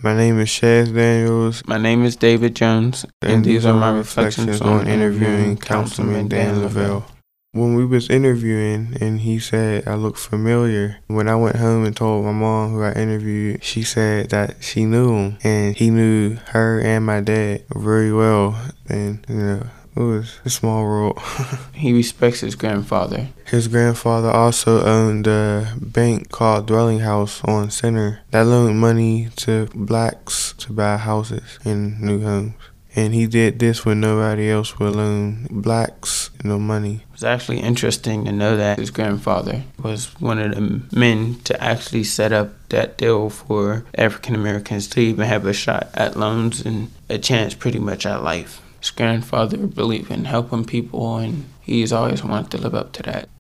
My name is Shaz Daniels. My name is David Jones, and these are my reflections on interviewing Councilman Dan Lavelle. When we was interviewing and he said I looked familiar, when I went home and told my mom who I interviewed, she said that she knew him and he knew her and my dad very well. And, it was a small world. He respects his grandfather. His grandfather also owned a bank called Dwelling House on Center that loaned money to blacks to buy houses and new homes. And he did this when nobody else would loan blacks no money. It's actually interesting to know that his grandfather was one of the men to actually set up that deal for African Americans to even have a shot at loans and a chance pretty much at life. His grandfather believed in helping people, and he's always wanted to live up to that.